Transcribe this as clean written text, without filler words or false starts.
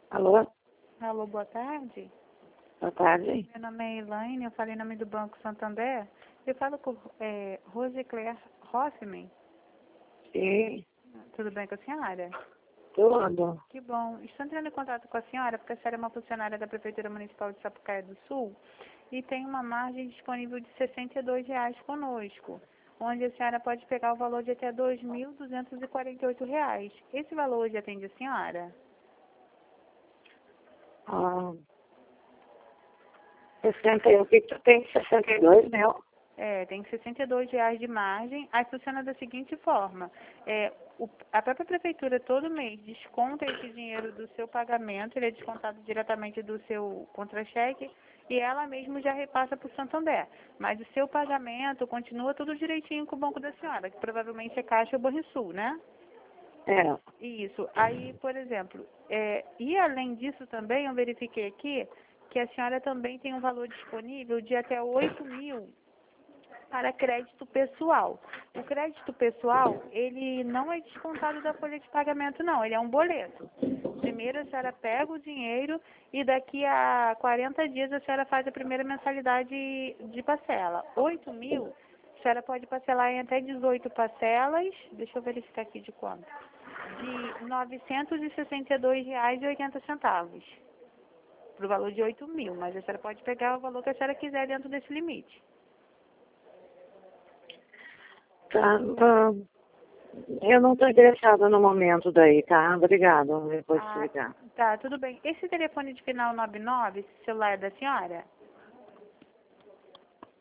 Alô? Alô, boa tarde. Boa tarde. Meu nome é Elaine, eu falei em nome do Banco Santander. Eu falo com Rosicler Hoffman. Sim, Tudo bem com a senhora? tudo. Que bom. Estou entrando em contato com a senhora porque a senhora é uma funcionária da Prefeitura Municipal de Sapucaia do Sul e tem uma margem disponível de R$ 62 conosco, onde a senhora pode pegar o valor de até R$ 2.248. Esse valor hoje atende a senhora? Ah, 61, o que tu tem? 62, meu? Tem R$ 62 de margem. Aí funciona da seguinte forma. A própria prefeitura todo mês desconta esse dinheiro do seu pagamento, ele é descontado diretamente do seu contra-cheque e ela mesma já repassa para o Santander. Mas o seu pagamento continua tudo direitinho com o banco da senhora, que provavelmente é Caixa ou Banrisul, né? É. Isso. Aí, por exemplo, e além disso também, eu verifiquei aqui que a senhora também tem um valor disponível de até 8.000 para crédito pessoal. O crédito pessoal, ele não é descontado da folha de pagamento, não. Ele é um boleto. Primeiro a senhora pega o dinheiro e daqui a 40 dias a senhora faz a primeira mensalidade de parcela. 8.000, a senhora pode parcelar em até 18 parcelas. Deixa eu verificar aqui de quanto. De R$ 962,80. Para o valor de 8.000. Mas a senhora pode pegar o valor que a senhora quiser dentro desse limite. Tá, eu não estou interessada no momento daí, tá? Obrigada. Depois te ligar. Tá, tudo bem. Esse telefone de final 99, esse celular é da senhora?